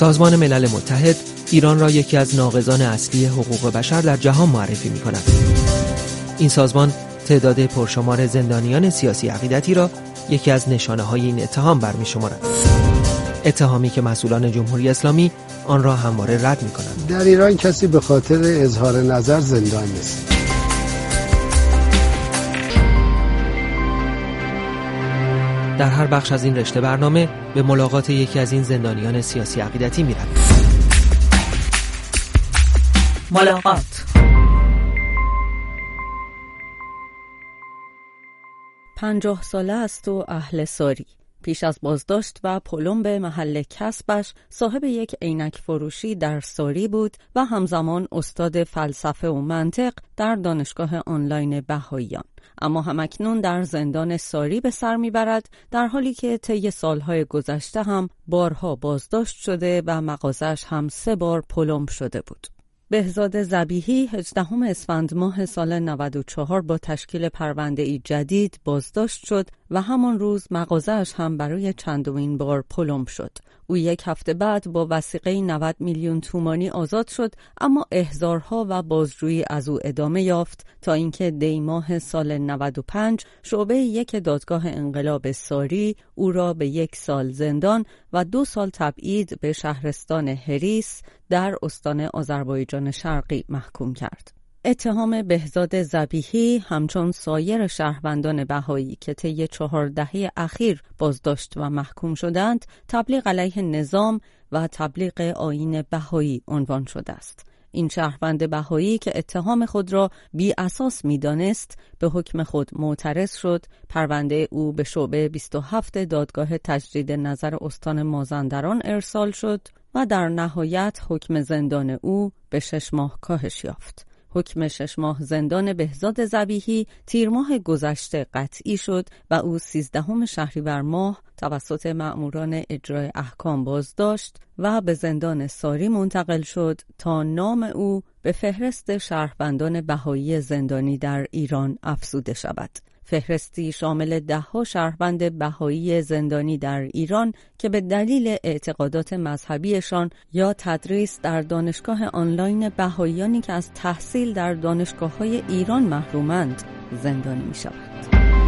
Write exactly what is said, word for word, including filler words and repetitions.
سازمان ملل متحد ایران را یکی از ناقضان اصلی حقوق بشر در جهان معرفی می‌کند. این سازمان تعداد پرشمار زندانیان سیاسی عقیدتی را یکی از نشانه‌های این اتهام برمی‌شمارد. اتهامی که مسئولان جمهوری اسلامی آن را همواره رد می‌کنند. در ایران کسی به خاطر اظهار نظر زندان نیست. در هر بخش از این رشته برنامه به ملاقات یکی از این زندانیان سیاسی عقیدتی می‌رویم. ملاقات. پنجاه ساله است و اهل ساری. پیش از بازداشت و پلم به محل کسبش صاحب یک عینک فروشی در ساری بود و همزمان استاد فلسفه و منطق در دانشگاه آنلاین بهائیان. اما همکنون در زندان ساری به سر میبرد، در حالی که طی سالهای گذشته هم بارها بازداشت شده و مغازش هم سه بار پلم شده بود. بهزاد ذبیحی هجدهم اسفند ماه سال نود و چهار با تشکیل پرونده‌ای جدید بازداشت شد و همان روز مغازه‌اش هم برای چندمین بار پلم شد. او یک هفته بعد با وثیقه نود میلیون تومانی آزاد شد، اما احضارها و بازجویی از او ادامه یافت تا اینکه دی ماه سال نود و پنج شعبه یک دادگاه انقلاب ساری او را به یک سال زندان و دو سال تبعید به شهرستان هریس در استان آذربایجان شرقی محکوم کرد. اتهام بهزاد ذبیحی همچون سایر شهروندان بهایی که طی چهار دهه اخیر بازداشت و محکوم شدند، تبلیغ علیه نظام و تبلیغ آیین بهایی عنوان شده است. این شهروند بهایی که اتهام خود را بی اساس می دانست، به حکم خود معترض شد. پرونده او به شعبه بیست و هفت دادگاه تجدید نظر استان مازندران ارسال شد و در نهایت حکم زندان او به شش ماه کاهش یافت. حکم شش ماه زندان بهزاد ذبیحی تیر ماه گذشته قطعی شد و او سیزدهم شهریور ماه توسط مأموران اجرای احکام بازداشت و به زندان ساری منتقل شد تا نام او به فهرست شهروندان بهایی زندانی در ایران افزوده شود. فهرستی شامل ده‌ها شهروند بهایی زندانی در ایران که به دلیل اعتقادات مذهبیشان یا تدریس در دانشگاه آنلاین بهاییانی که از تحصیل در دانشگاه‌های ایران محرومند زندانی می‌شوند.